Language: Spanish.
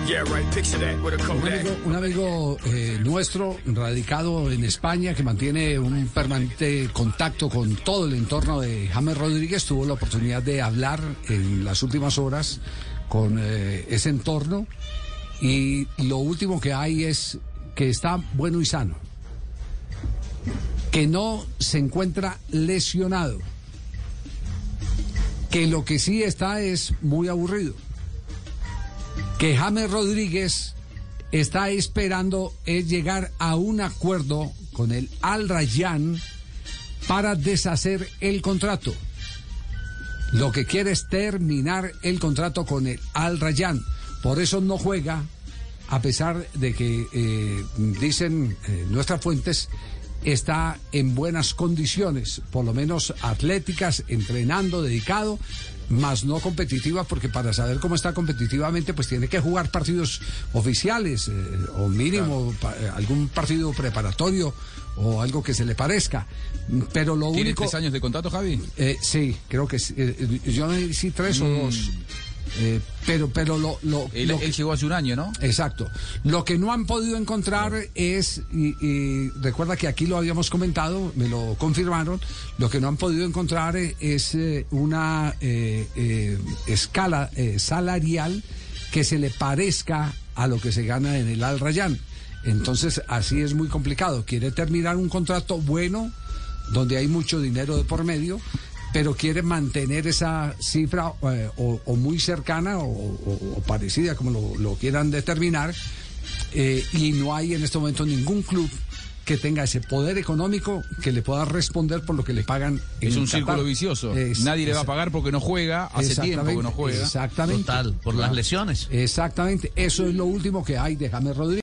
Un amigo nuestro, radicado en España, que mantiene un permanente contacto con todo el entorno de James Rodríguez, tuvo la oportunidad de hablar en las últimas horas con ese entorno, y lo último que hay es que está bueno y sano, que no se encuentra lesionado, que lo que sí está es muy aburrido, que James Rodríguez está esperando es llegar a un acuerdo con el Al Rayyan para deshacer el contrato. Lo que quiere es terminar el contrato con el Al Rayyan. Por eso no juega, a pesar de que dicen nuestras fuentes, está en buenas condiciones, por lo menos atléticas, entrenando, dedicado, más no competitiva, porque para saber cómo está competitivamente pues tiene que jugar partidos oficiales, o mínimo algún partido preparatorio o algo que se le parezca. Pero lo ¿Tiene único... 3 años de contrato, Javi? Sí, creo que sí. Yo no sé si 3 o 2. Pero él llegó hace un año, ¿no? Exacto. Lo que no han podido encontrar es, y recuerda que aquí lo habíamos comentado, me lo confirmaron, lo que no han podido encontrar es una escala salarial que se le parezca a lo que se gana en el Al Rayyan. Entonces, así es muy complicado. Quiere terminar un contrato bueno, donde hay mucho dinero de por medio, pero quiere mantener esa cifra o muy cercana o parecida, como lo quieran determinar, y no hay en este momento ningún club que tenga ese poder económico que le pueda responder por lo que le pagan en Es un Qatar. círculo vicioso. Nadie le va a pagar porque no juega, hace tiempo que no juega. Exactamente. Total, por las lesiones. Exactamente, eso es lo último que hay de James Rodríguez.